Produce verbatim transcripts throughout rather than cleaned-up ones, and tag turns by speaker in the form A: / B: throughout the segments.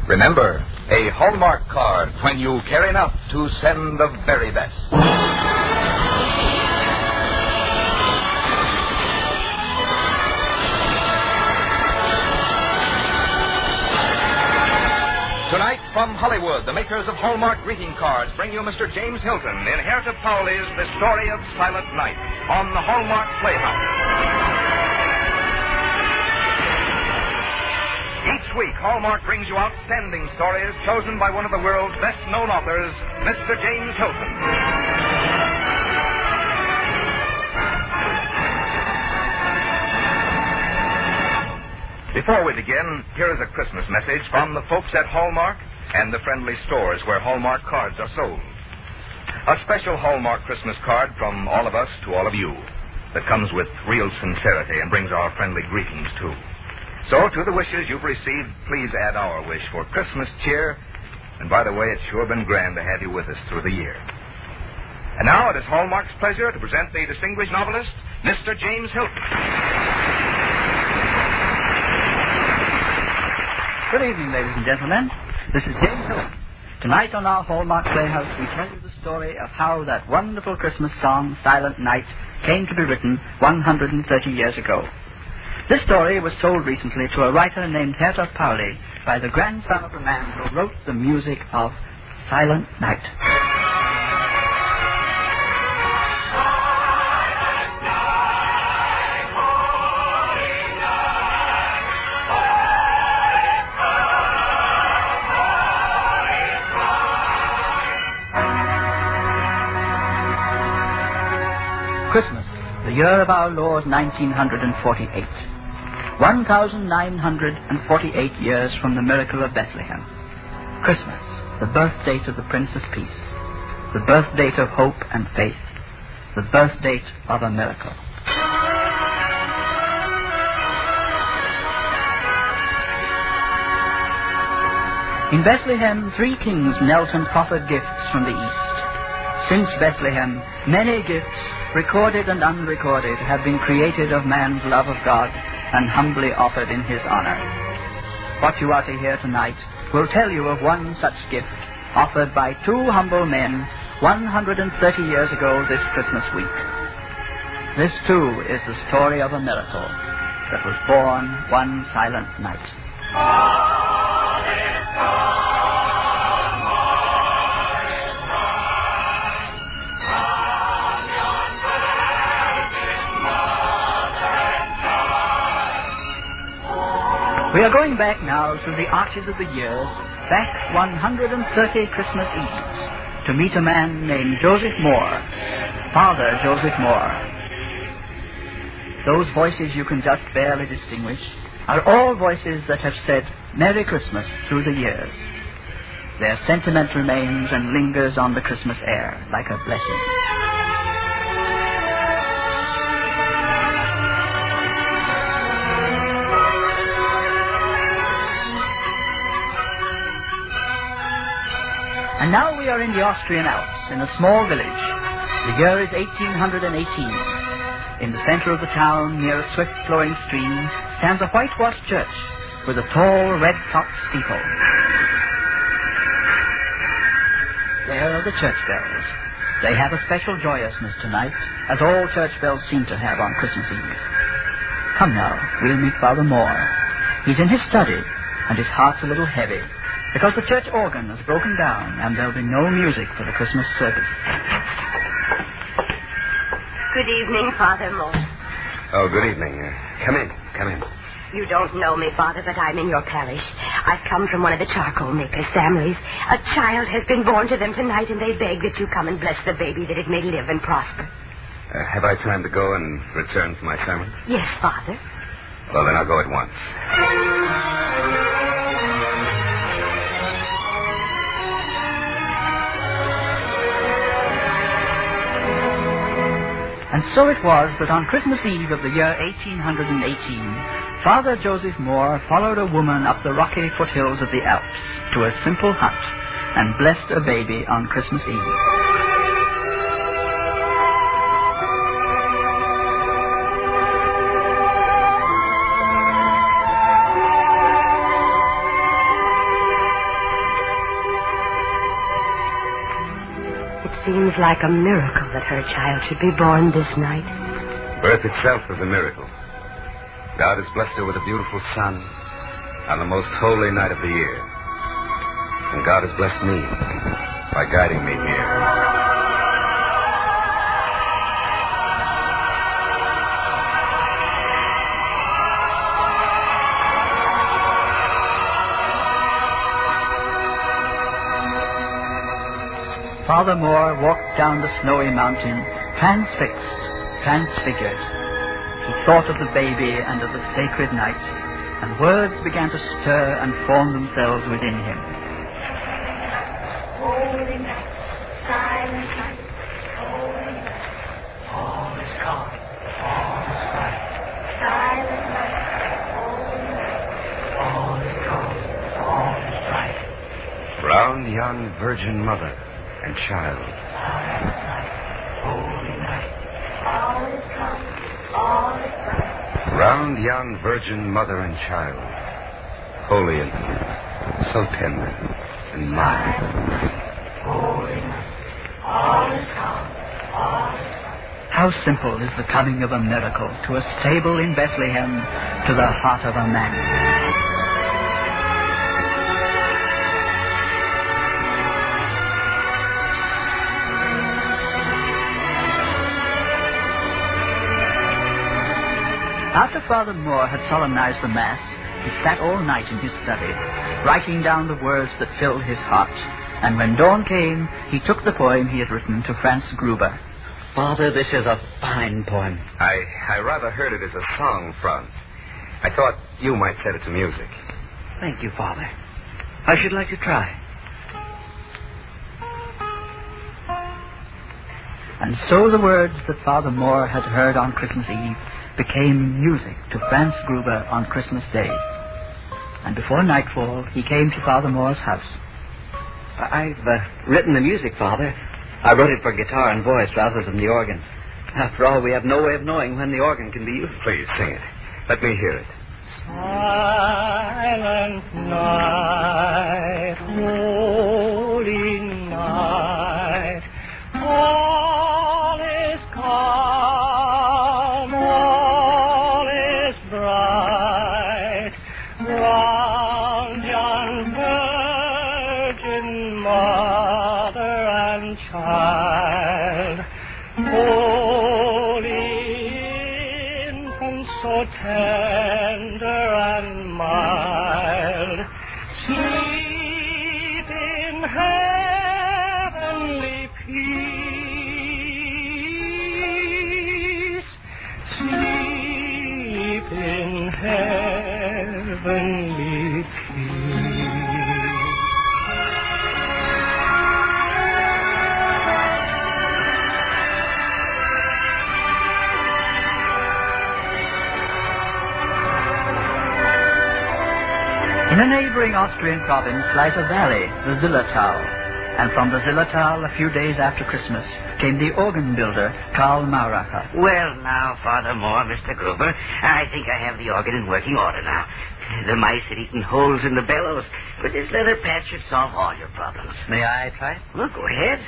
A: Remember, a Hallmark card when you care enough to send the very best. Tonight, from Hollywood, the makers of Hallmark greeting cards bring you Mister James Hilton in Herta Pauley's The Story of Silent Night on the Hallmark Playhouse. Each week, Hallmark brings you outstanding stories chosen by one of the world's best-known authors, Mister James Hilton. Before we begin, here is a Christmas message from the folks at Hallmark and the friendly stores where Hallmark cards are sold. A special Hallmark Christmas card from all of us to all of you that comes with real sincerity and brings our friendly greetings, too. So, to the wishes you've received, please add our wish for Christmas cheer. And by the way, it's sure been grand to have you with us through the year. And now it is Hallmark's pleasure to present the distinguished novelist, Mister James Hilton.
B: Good evening, ladies and gentlemen. This is James Hilton. Tonight on our Hallmark Playhouse, we tell you the story of how that wonderful Christmas song, Silent Night, came to be written one hundred thirty years ago. This story was told recently to a writer named Herta Pauley by the grandson of the man who wrote the music of Silent Night. Christmas, the year of our Lord nineteen forty-eight. one thousand nine hundred forty-eight years from the miracle of Bethlehem. Christmas, the birth date of the Prince of Peace, the birth date of hope and faith, the birth date of a miracle. In Bethlehem, three kings knelt and proffered gifts from the east. Since Bethlehem, many gifts, recorded and unrecorded, have been created of man's love of God and humbly offered in his honor. What you are to hear tonight will tell you of one such gift offered by two humble men one hundred thirty years ago this Christmas week. This, too, is the story of a miracle that was born one silent night. All is gone. We are going back now through the arches of the years, back one hundred thirty Christmas Eves, to meet a man named Joseph Moore, Father Joseph Moore. Those voices you can just barely distinguish are all voices that have said Merry Christmas through the years. Their sentiment remains and lingers on the Christmas air like a blessing. And now we are in the Austrian Alps, in a small village. The year is eighteen eighteen. In the center of the town, near a swift-flowing stream, stands a whitewashed church with a tall, red-topped steeple. There are the church bells. They have a special joyousness tonight, as all church bells seem to have on Christmas Eve. Come now, we'll meet Father Moore. He's in his study, and his heart's a little heavy, because the church organ has broken down and there'll be no music for the Christmas service.
C: Good evening, Father Moore.
D: Oh, good evening. Uh, come in, come in.
C: You don't know me, Father, but I'm in your parish. I've come from one of the charcoal makers' families. A child has been born to them tonight, and they beg that you come and bless the baby, that it may live and prosper.
D: Uh, have I time to go and return for my sermon?
C: Yes, Father.
D: Well, then I'll go at once.
B: And so it was that on Christmas Eve of the year eighteen eighteen, Father Joseph Moore followed a woman up the rocky foothills of the Alps to a simple hut and blessed a baby on Christmas Eve.
C: like a miracle that her child should be born this night.
D: Birth itself is a miracle. God has blessed her with a beautiful son on the most holy night of the year. And God has blessed me by guiding me here.
B: Father Moore walked down the snowy mountain, transfixed, transfigured. He thought of the baby and of the sacred night, and words began to stir and form themselves within him.
E: Holy night, silent night, holy night.
B: All is calm, all is bright.
E: Silent night, holy night.
B: All is calm, all is bright.
D: Round yon virgin mother and child.
B: Silent night, holy night.
E: All is calm, all is bright.
D: Round yon virgin mother and child. Holy infant, so tender and mild.
B: Holy night, all is calm, all is bright. How simple is the coming of a miracle to a stable in Bethlehem, to the heart of a man. After Father Moore had solemnized the Mass, he sat all night in his study, writing down the words that filled his heart. And when dawn came, he took the poem he had written to Franz Gruber.
F: Father, this is a fine poem.
D: I, I rather heard it as a song, Franz. I thought you might set it to music.
F: Thank you, Father. I should like to try.
B: And so the words that Father Moore had heard on Christmas Eve became music to Franz Gruber on Christmas Day. And before nightfall, he came to Father Moore's house.
F: I've uh, written the music, Father. I wrote it for guitar and voice rather than the organ. After all, we have no way of knowing when the organ can be used.
D: Please, sing it. Let me hear it.
G: Silent night, holy night, all is calm, all is bright, round yon virgin mother and child, holy infant so tender and mild, sleep in heavenly peace, sleep in heavenly peace.
B: In a neighboring Austrian province lies a valley, the Zillertal. And from the Zillertal, a few days after Christmas, came the organ builder, Karl Mauracher.
H: Well, now, Father Moore, Mister Gruber, I think I have the organ in working order now. The mice had eaten holes in the bellows. With this leather patch should solve all your problems.
F: May I try it?
H: Well, go ahead.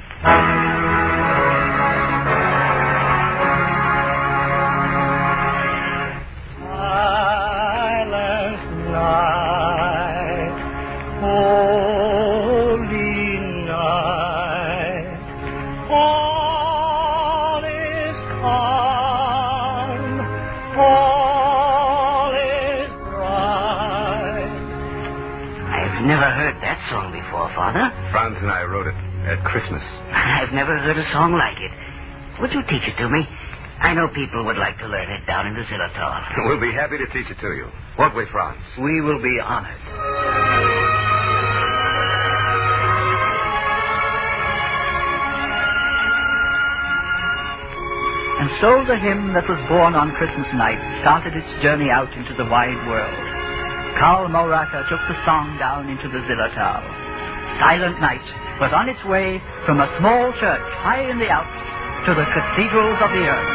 G: Silent night, holy night, all is calm, all is bright.
H: I've never heard that song before, Father.
D: Franz and I wrote it at Christmas.
H: I've never heard a song like it. Would you teach it to me? I know people would like to learn it down in the Zillertal.
D: We'll be happy to teach it to you. Won't we, Franz?
F: We will be honored.
B: And so the hymn that was born on Christmas night started its journey out into the wide world. Karl Mauracher took the song down into the Zillertal. Silent Night was on its way from a small church high in the Alps to the cathedrals of the earth.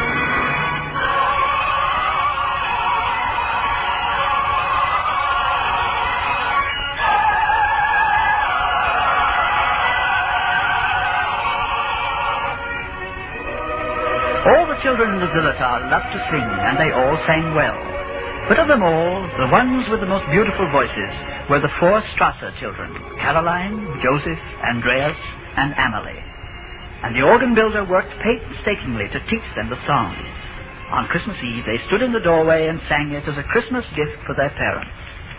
B: children in the Zillotar loved to sing, and they all sang well. But of them all, the ones with the most beautiful voices were the four Strasser children, Caroline, Joseph, Andreas, and Amalie. And the organ builder worked painstakingly to teach them the song. On Christmas Eve, they stood in the doorway and sang it as a Christmas gift for their parents.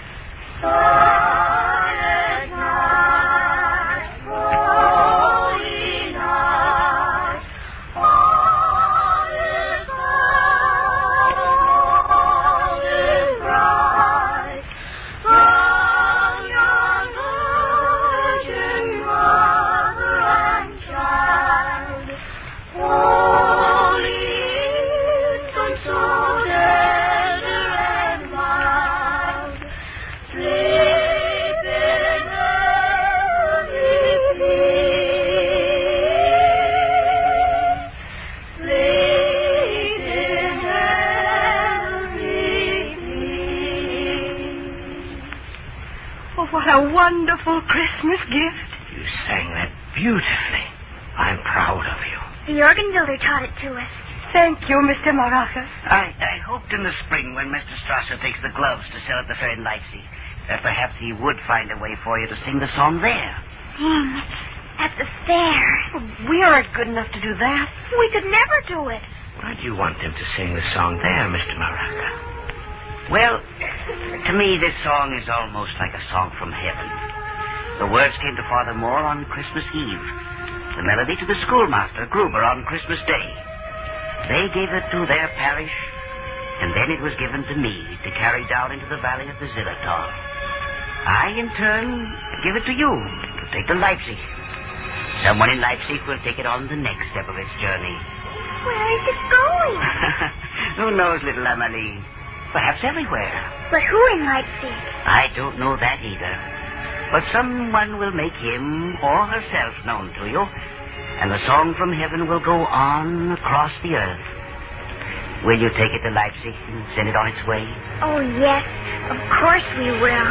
E: Silent night, holy night, all is bright, all is bright. From young virgin mother and child, holy infant, so tender and mild, sleep in heavenly peace, sleep in heavenly peace.
C: Oh, what a wonderful Christmas gift.
H: You sang that beautifully. I'm proud of you.
E: The organ builder taught it to us.
C: Thank you, Mister Maracas.
H: I, I hoped in the spring when Mister Strasser takes the gloves to sell at the fair in Leipzig that perhaps he would find a way for you to sing the song there.
E: Sing at the fair.
C: We aren't good enough to do that.
E: We could never do it.
H: Why do you want them to sing the song there, Mister Maraca? Well, to me, this song is almost like a song from heaven. The words came to Father Moore on Christmas Eve. The melody to the schoolmaster, Gruber, on Christmas Day. They gave it to their parish, and then it was given to me to carry down into the valley of the Zillertal. I, in turn, give it to you to take to Leipzig. Someone in Leipzig will take it on the next step of its journey.
E: Where is it going?
H: Who knows, little Amalie? Perhaps everywhere.
E: But who in Leipzig?
H: I don't know that either. But someone will make him or herself known to you, and the song from heaven will go on across the earth. Will you take it to Leipzig and send it on its way?
E: Oh, yes. Of course we will.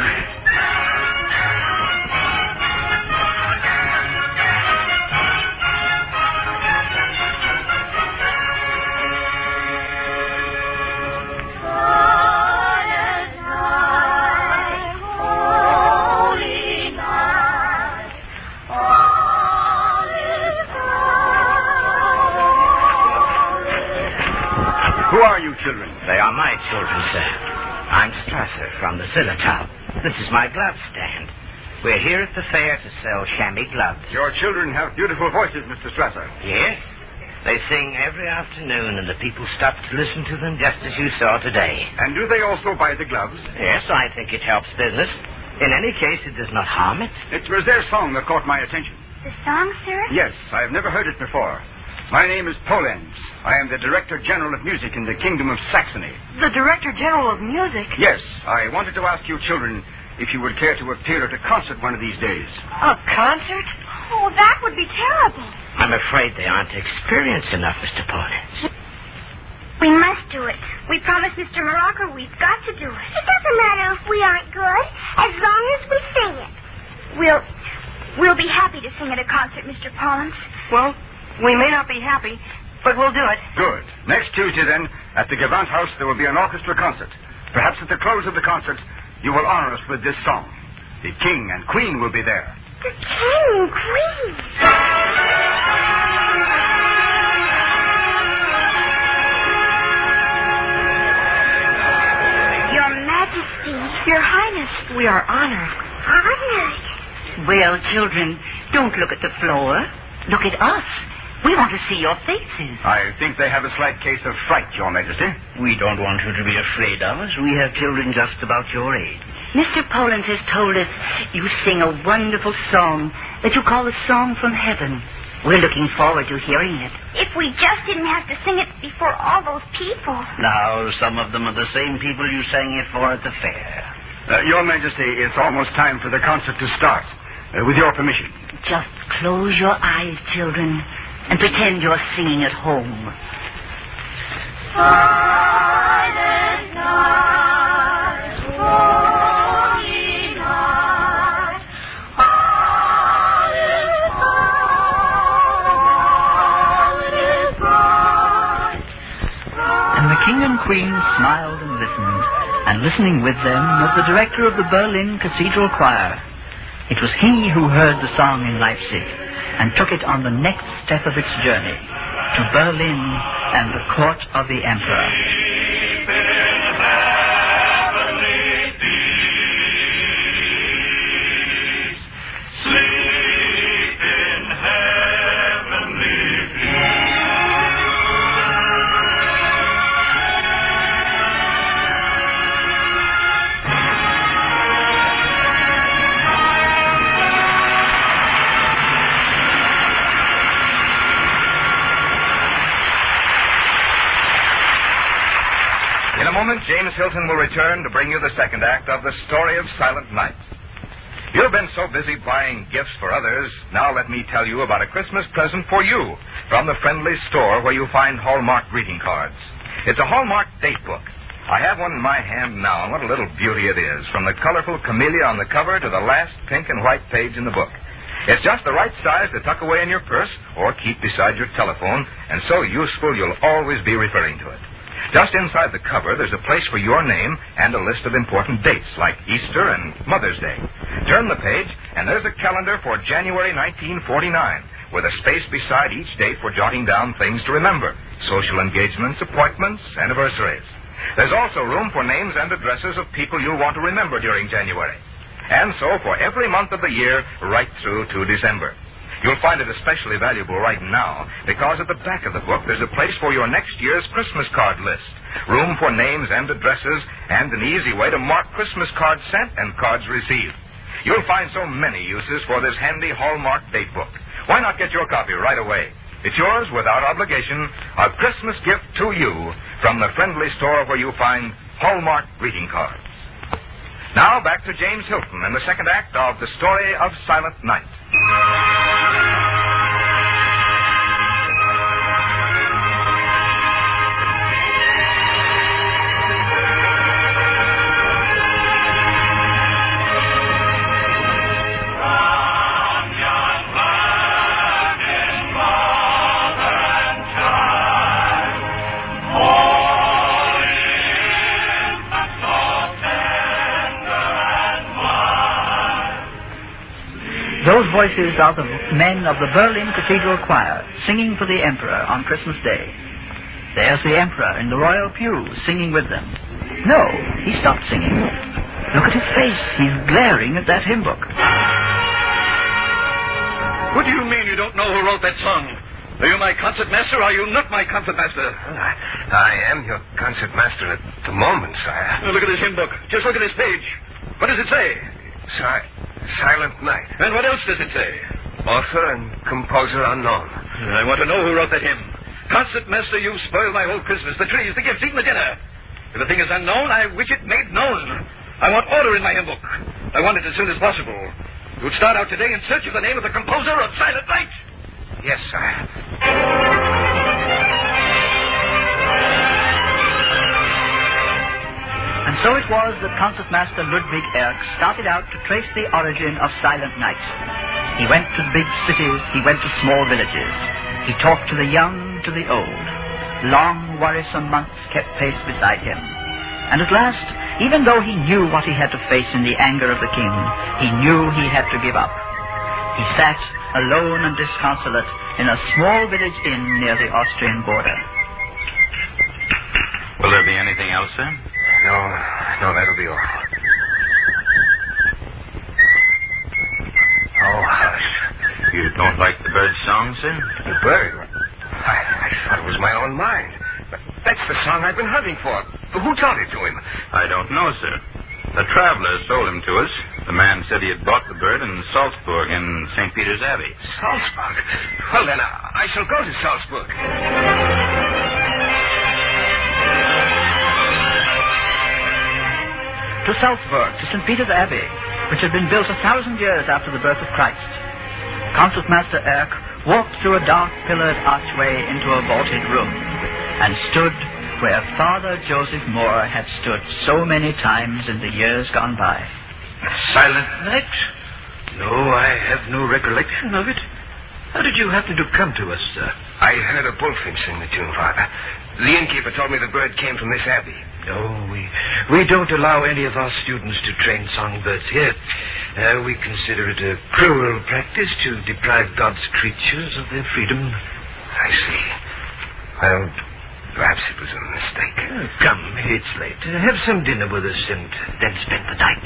A: Who are you children?
H: They are my children, sir. I'm Strasser from the Zillertal. This is my glove stand. We're here at the fair to sell chamois gloves.
A: Your children have beautiful voices, Mister Strasser.
H: Yes. They sing every afternoon, and the people stop to listen to them just as you saw today.
A: And do they also buy the gloves?
H: Yes, I think it helps business. In any case, it does not harm it.
A: It was their song that caught my attention.
E: The song, sir?
A: Yes, I have never heard it before. My name is Polenz. I am the Director General of Music in the Kingdom of Saxony.
C: The Director General of Music?
A: Yes, I wanted to ask you children if you would care to appear at a concert one of these days.
C: A concert?
E: Oh, that would be terrible.
H: I'm afraid they aren't experienced enough, Mister Polenz.
E: We must do it. We promised Mister Maraca we've got to do it. It doesn't matter if we aren't good, as long as we sing it. We'll, we'll be happy to sing at a concert, Mister Polenz.
C: Well, we may not be happy, but we'll do it.
A: Good. Next Tuesday, then, at the Gewandhaus, there will be an orchestra concert. Perhaps at the close of the concert, you will honor us with this song. The King and Queen will be there.
E: The King and Queen. Your Majesty.
C: Your Highness, we are honored.
E: Honored.
H: Well, children, don't look at the floor. Look at us. We want to see your faces.
A: I think they have a slight case of fright, Your Majesty.
H: We don't want you to be afraid of us. We have children just about your age. Mister Polenz has told us you sing a wonderful song that you call a song from heaven. We're looking forward to hearing it.
E: If we just didn't have to sing it before all those people.
H: Now, some of them are the same people you sang it for at the fair.
A: Uh, Your Majesty, it's almost time for the concert to start. Uh, with your permission.
H: Just close your eyes, children, and pretend you're singing at home.
E: Silent night, holy night, all is bright, all is bright.
B: smiled and listened, and listening with them was the director of the Berlin Cathedral Choir. It was he who heard the song in Leipzig and took it on the next step of its journey to Berlin and the court of the emperor.
A: In a moment, James Hilton will return to bring you the second act of The Story of Silent Night. You've been so busy buying gifts for others, now let me tell you about a Christmas present for you from the friendly store where you find Hallmark greeting cards. It's a Hallmark date book. I have one in my hand now, and what a little beauty it is, from the colorful camellia on the cover to the last pink and white page in the book. It's just the right size to tuck away in your purse or keep beside your telephone, and so useful you'll always be referring to it. Just inside the cover, there's a place for your name and a list of important dates, like Easter and Mother's Day. Turn the page, and there's a calendar for January nineteen forty-nine, with a space beside each date for jotting down things to remember, social engagements, appointments, anniversaries. There's also room for names and addresses of people you'll want to remember during January. And so for every month of the year, right through to December. You'll find it especially valuable right now because at the back of the book there's a place for your next year's Christmas card list, room for names and addresses, and an easy way to mark Christmas cards sent and cards received. You'll find so many uses for this handy Hallmark date book. Why not get your copy right away? It's yours without obligation, a Christmas gift to you from the friendly store where you find Hallmark greeting cards. Now back to James Hilton and the second act of The Story of Silent Night.
B: Those voices are the men of the Berlin Cathedral Choir singing for the Emperor on Christmas Day. There's the Emperor in the royal pew singing with them. No, he stopped singing. Look at his face. He's glaring at that hymn book.
I: What do you mean you don't know who wrote that song? Are you my concert master or are you not my concert master?
D: I, I am your concert master at the moment, sire.
I: Now look at this hymn book. Just look at this page. What does it say?
D: Si- Silent Night.
I: And what else does it say?
D: Author and composer unknown.
I: I want to know who wrote that hymn. Concert master, you've spoiled my whole Christmas. The trees, the gifts, even the dinner. If the thing is unknown, I wish it made known. I want order in my hymn book. I want it as soon as possible. You'd start out today in search of the name of the composer of Silent Night.
D: Yes, sire.
B: And so it was that Concertmaster Ludwig Erck started out to trace the origin of Silent Night. He went to big cities, he went to small villages. He talked to the young, to the old. Long, worrisome months kept pace beside him. And at last, even though he knew what he had to face in the anger of the king, he knew he had to give up. He sat, alone and disconsolate, in a small village inn near the Austrian border.
J: Will there be anything else, sir?
D: No, no, that'll be all. Oh, hush.
J: You don't like the bird's song, sir?
D: The bird? I, I thought it was my own mind. But that's the song I've been hunting for. Who taught it to him?
J: I don't know, sir. A traveler sold him to us. The man said he had bought the bird in Salzburg in Saint Peter's Abbey.
D: Salzburg? Well, then, I, I shall go to Salzburg.
B: To Salzburg, to Saint Peter's Abbey, which had been built a thousand years after the birth of Christ. Concertmaster Erck walked through a dark pillared archway into a vaulted room and stood where Father Joseph Moore had stood so many times in the years gone by.
K: Silent Night? No, I have no recollection of it. How did you happen to come to us, sir?
L: I heard a bullfinch sing the tune, Father. The innkeeper told me the bird came from this abbey.
K: No, we we don't allow any of our students to train songbirds here. Uh, we consider it a cruel practice to deprive God's creatures of their freedom.
L: I see. Well, perhaps it was a mistake.
K: Uh, come, it's late. Uh, have some dinner with us and then spend the night.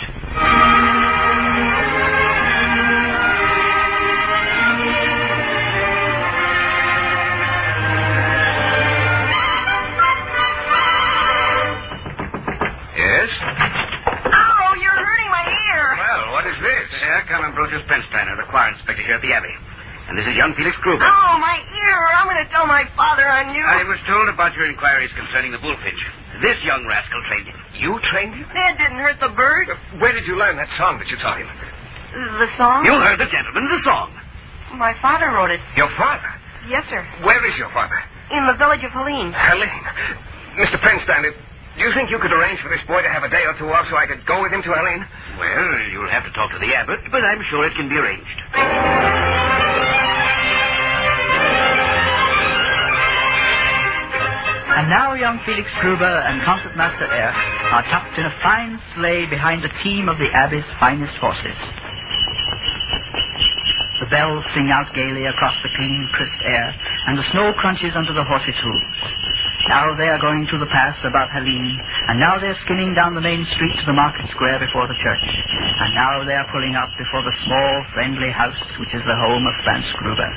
L: Yes?
H: Oh, you're hurting my ear.
L: Well, what is this?
H: Herr Ambrosius Pensteiner, the choir inspector here at the Abbey. And this is young Felix Gruber.
C: Oh, my ear. I'm going to tell my father on you.
H: I was told about your inquiries concerning the bullfinch. This young rascal trained him.
L: You trained him?
C: That didn't hurt the bird.
L: Uh, Where did you learn that song that you taught him?
C: The song?
H: You heard the gentleman, the song.
C: My father wrote it.
L: Your father?
C: Yes, sir.
L: Where is your father?
C: In the village of Helene.
L: Helene. Mister Pensteiner, do you think you could arrange for this boy to have a day or two off so I could go with him to Helene?
H: Well, you'll have to talk to the abbot, but I'm sure it can be arranged.
B: And now young Felix Gruber and Concertmaster Erck are tucked in a fine sleigh behind a team of the Abbey's finest horses. The bells sing out gaily across the clean, crisp air, and the snow crunches under the horses' hooves. Now they are going to the pass above Helene, and now they're skimming down the main street to the market square before the church, and now they are pulling up before the small, friendly house which is the home of Franz Gruber.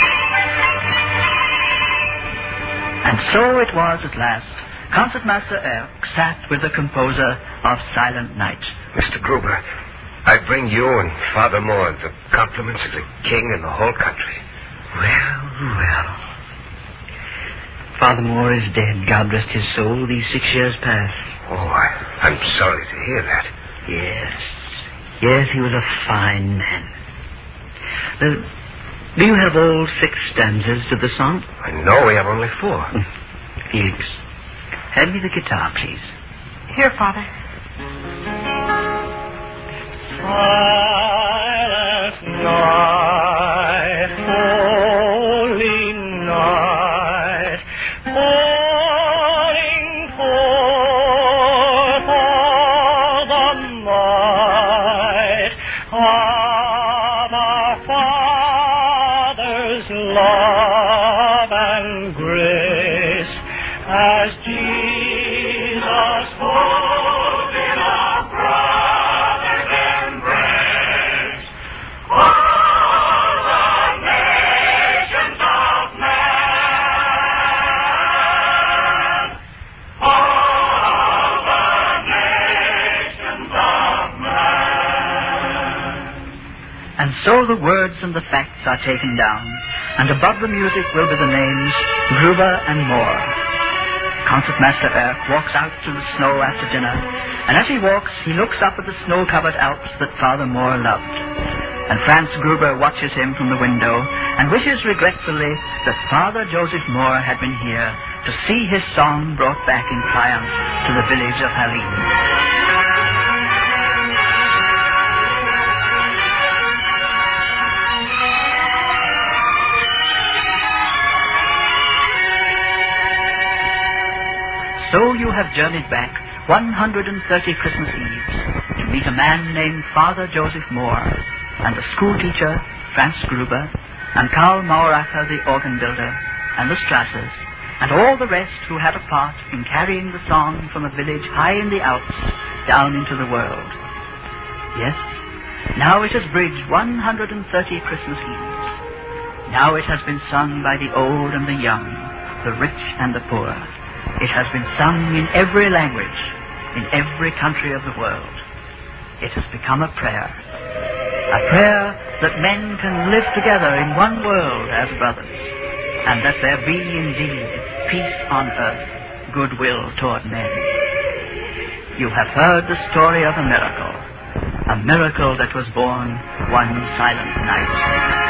B: And so it was at last. Concertmaster Erck sat with the composer of Silent Night.
L: Mister Gruber, I bring you and Father Moore the compliments of the king and the whole country.
F: Well, well. Father Moore is dead, God rest his soul, these six years past.
L: Oh, I, I'm sorry to hear that.
F: Yes. Yes, he was a fine man. Uh, do you have all six stanzas to the song?
L: I know we have only four.
F: Felix, hand me the guitar, please.
C: Here, Father.
G: Silent night, holy night, pouring forth all the might of our Father's love and grace, as Jesus holds in our brother's embrace. All the nations of man, all the nations of man.
B: And so the words and the facts are taken down, and above the music will be the names Gruber and Moore. Concertmaster Erck walks out to the snow after dinner, and as he walks, he looks up at the snow-covered Alps that Father Moore loved. And Franz Gruber watches him from the window and wishes regretfully that Father Joseph Moore had been here to see his song brought back in triumph to the village of Helene. So you have journeyed back one hundred thirty Christmas Eves to meet a man named Father Joseph Moore, and the schoolteacher, Franz Gruber, and Karl Mauracher, the organ builder, and the Strassers, and all the rest who had a part in carrying the song from a village high in the Alps down into the world. Yes, now it has bridged one hundred thirty Christmas Eves. Now it has been sung by the old and the young, the rich and the poor. It has been sung in every language, in every country of the world. It has become a prayer. A prayer that men can live together in one world as brothers, and that there be indeed peace on earth, goodwill toward men. You have heard the story of a miracle, a miracle that was born one silent night.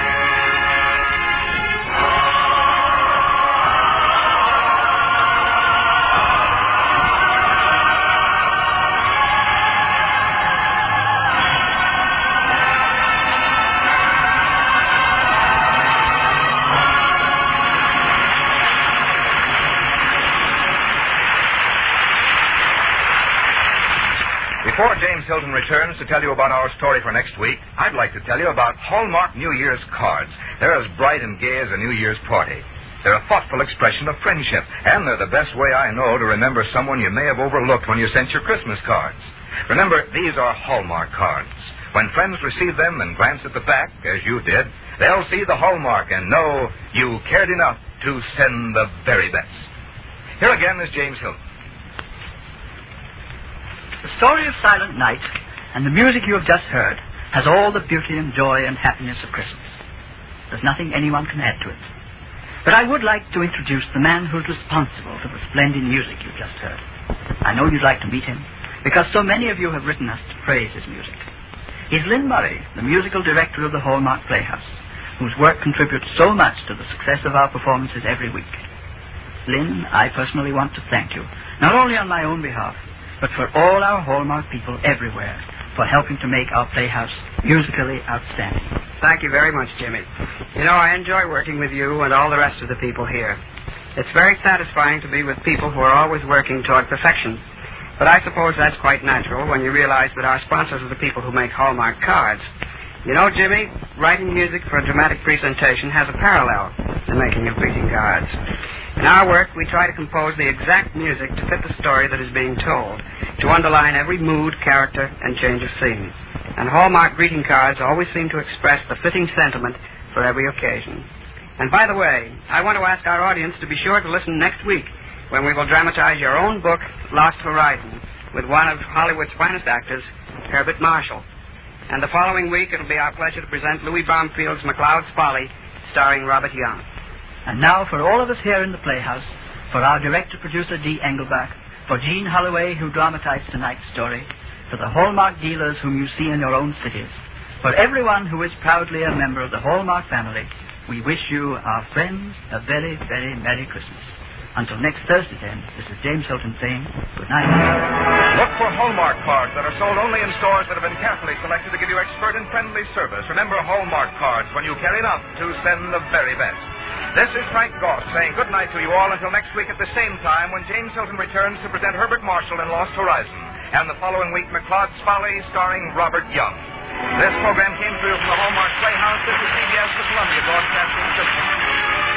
A: Before James Hilton returns to tell you about our story for next week, I'd like to tell you about Hallmark New Year's cards. They're as bright and gay as a New Year's party. They're a thoughtful expression of friendship, and they're the best way I know to remember someone you may have overlooked when you sent your Christmas cards. Remember, these are Hallmark cards. When friends receive them and glance at the back, as you did, they'll see the Hallmark and know you cared enough to send the very best. Here again is James Hilton.
B: The story of Silent Night and the music you have just heard has all the beauty and joy and happiness of Christmas. There's nothing anyone can add to it. But I would like to introduce the man who's responsible for the splendid music you just heard. I know you'd like to meet him, because so many of you have written us to praise his music. He's Lynn Murray, the musical director of the Hallmark Playhouse, whose work contributes so much to the success of our performances every week. Lynn, I personally want to thank you, not only on my own behalf, but for all our Hallmark people everywhere for helping to make our Playhouse musically outstanding.
M: Thank you very much, Jimmy. You know, I enjoy working with you and all the rest of the people here. It's very satisfying to be with people who are always working toward perfection. But I suppose that's quite natural when you realize that our sponsors are the people who make Hallmark cards. You know, Jimmy, writing music for a dramatic presentation has a parallel to making of greeting cards. In our work, we try to compose the exact music to fit the story that is being told, to underline every mood, character, and change of scene. And Hallmark greeting cards always seem to express the fitting sentiment for every occasion. And by the way, I want to ask our audience to be sure to listen next week when we will dramatize your own book, Lost Horizon, with one of Hollywood's finest actors, Herbert Marshall. And the following week, it'll be our pleasure to present Louis Bromfield's McLeod's Folly, starring Robert Young.
B: And now, for all of us here in the Playhouse, for our director-producer, Dee Engelbach, for Jean Holloway, who dramatized tonight's story, for the Hallmark dealers whom you see in your own cities, for everyone who is proudly a member of the Hallmark family, we wish you, our friends, a very, very Merry Christmas. Until next Thursday, then, this is James Hilton saying good night.
A: Look for Hallmark cards that are sold only in stores that have been carefully selected to give you expert and friendly service. Remember Hallmark cards when you care enough to send the very best. This is Frank Goss saying good night to you all until next week at the same time when James Hilton returns to present Herbert Marshall in Lost Horizon, and the following week McLeod's Folly starring Robert Young. This program came to you from the Hallmark Playhouse. This is C B S, the Columbia Broadcasting System.